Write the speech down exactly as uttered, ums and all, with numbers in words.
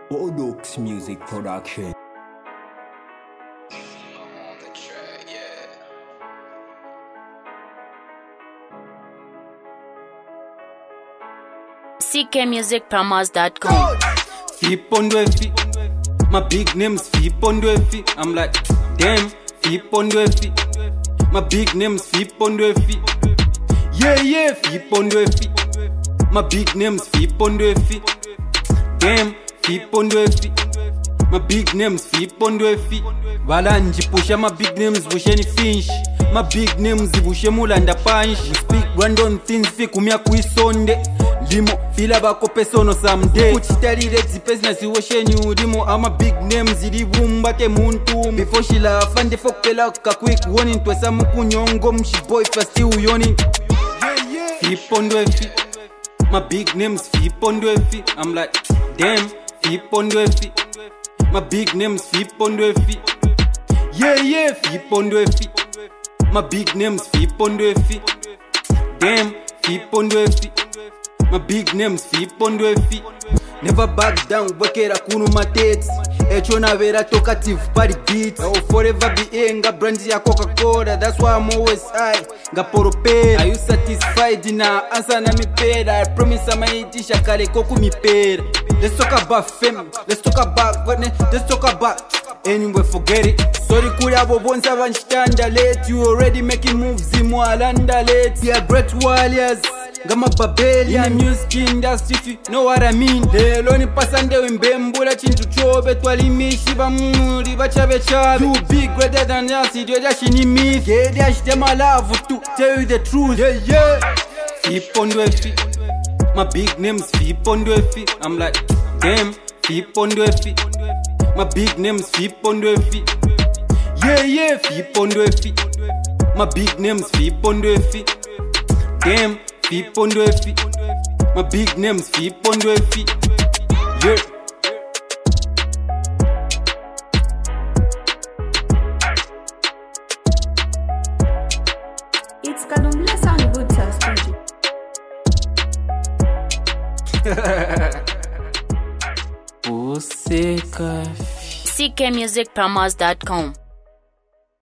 Bodox Music Production. C K music promos dot com. Feep on the feet. My big name's Feep on the feet. I'm like, damn, Feep on the feet. My big name's Feep on the feet. Yeah, yeah, Feep on the feet. My big name's Feep on the feet. Damn, Feep on the feet. My big name's Feep on the feet. Valanji pusha my big names busheni finch. My big names bushe mulanda punch. We speak random things fi kumya kuisonde. Limo fila bako pesono someday. Kuchitalile zipezi siwoshenyi ulimo. Ama big names ilibumba ke muntu. Before she laugh and the fuck pela quick warning. Twesa mukunyongo mshiboy fasti uyoni. Feep on the feet. My big name's Feep on the feet. I'm like, damn, Feep on the feet. My big name's Feep on the feet. Yeah, yeah, Feep on the feet. My big name's Feep on the feet. Damn, Feep on the feet. My big name's Feep on the feet. Never back down, wekera kunu matets. Echona vera talkative party beats. I will forever be in nga brands ya Coca-Cola. That's why I'm always high. Nga poro pera. Are you satisfied na answer na mi pera? I promise I'ma itisha kale koku mi pera. Let's talk about fame. Let's talk about Let's talk about anyway, forget it. Sorry kuya bobonza vanstanda late. You already making moves in Mwalanda late. We are great warriors. Gama Babeli in the music industry, if you know what I mean. Lelo ni pasande wimbembula chintu chobe twalimishi bamuri bachabe chabe. You big greater than us, idio dashi ni myth. Yeah, dash them a love to tell you the truth. Yeah, yeah. Feep on the feet. My big name's Feep on the feet. I'm like, damn, Feep on the feet. My big name's Feep on the feet. Yeah, yeah, Feep on the feet. My big name's Feep on the feet. Damn, Feep on the feet. My big name's Feep on the feet. Yeah. It's Kadumble sound good sauce, Puseka. C K music promos dot com.